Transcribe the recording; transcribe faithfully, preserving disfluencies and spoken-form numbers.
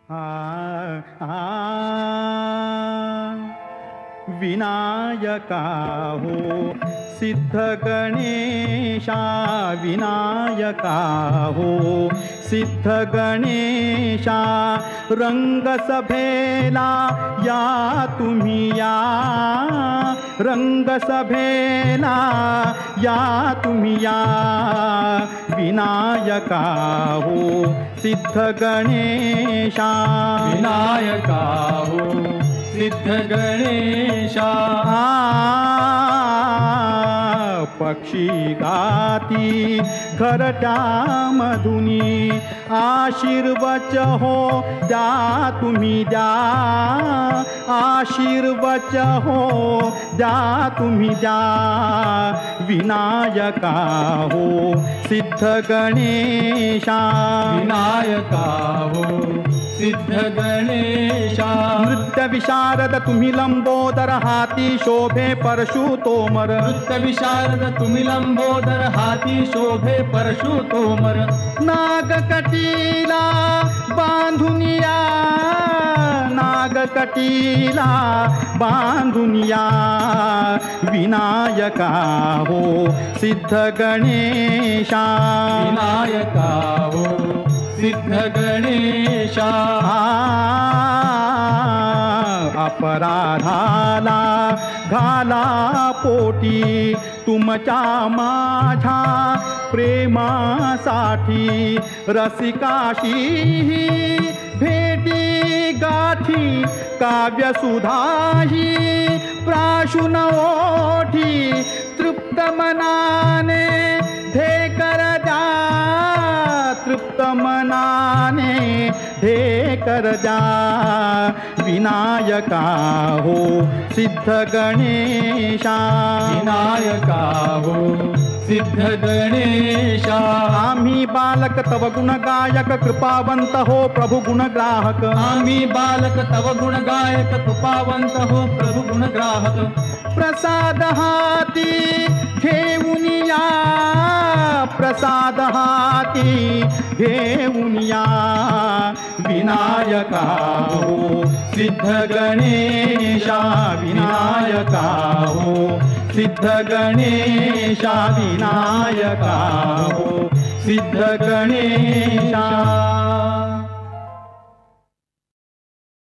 आ आ विनायका हो सिद्ध गणेशा विनायका हो सिद्ध गणेशा रंगसभेला या तुम्ही या रंगसभेला या तुम्ही या विनायका हो सिद्ध गणेशा विनायका हो सिद्ध गणेशा पक्षी गाती घरट्या मधुनी आशीर्वच हो द्या तुम्ही द्या आशीर्वच हो द्या तुम्ही द्या विनायका हो सिद्ध गणेशा विनायका हो सिद्ध गणेशा नृत्य विशारद तुम्ही लंबोदर हाती शोभे परशुतोमर नृत्य विशारद तुम्ही लंबोदर हाती शोभे परशुतोमर नागकटीला बांधुनिया नागकटीला बांधुनिया विनायका हो सिद्ध गणेशा विनायका हो सिद्ध गणेशा अपराधाला घाला पोटी तुमच्या माझ्या प्रेमासाठी रसिकाशी भेटी गाठी काव्यसुधाही प्राशुन ओठी तृप्त मनाने ढेकर द्या तृप्त मनाने ढेकर द्या विनायका हो सिद्ध गणेशा विनायका हो सिद्ध गणेशा आम्ही बालक तव गुण गायक कृपावंत हो प्रभु गुण ग्राहक आम्ही बालक तव गुण गायक कृपावंत हो प्रभु गुण ग्राहक प्रसाद हाती घेऊन या प्रसाद हाती घेऊन या विनायका हो सिद्ध गणेशा विनायका हो सिद्ध गणेशा विनायका हो सिद्ध गणेशा